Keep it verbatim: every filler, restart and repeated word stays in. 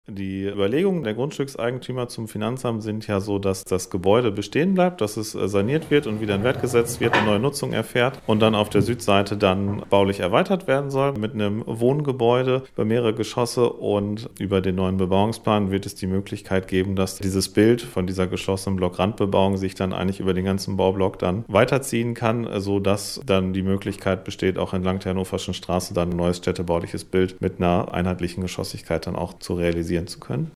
Die Überlegungen der Grundstückseigentümer zum Finanzamt sind ja so, dass das Gebäude bestehen bleibt, dass es saniert wird und wieder in Wert gesetzt wird, eine neue Nutzung erfährt und dann auf der Südseite dann baulich erweitert werden soll mit einem Wohngebäude über mehrere Geschosse, und über den neuen Bebauungsplan wird es die Möglichkeit geben, dass dieses Bild von dieser geschlossenen Blockrandbebauung sich dann eigentlich über den ganzen Baublock dann weiterziehen kann, sodass dann die Möglichkeit besteht, auch entlang der Hannoverschen Straße dann ein neues städtebauliches Bild mit einer einheitlichen Geschossigkeit dann auch zu realisieren zu können.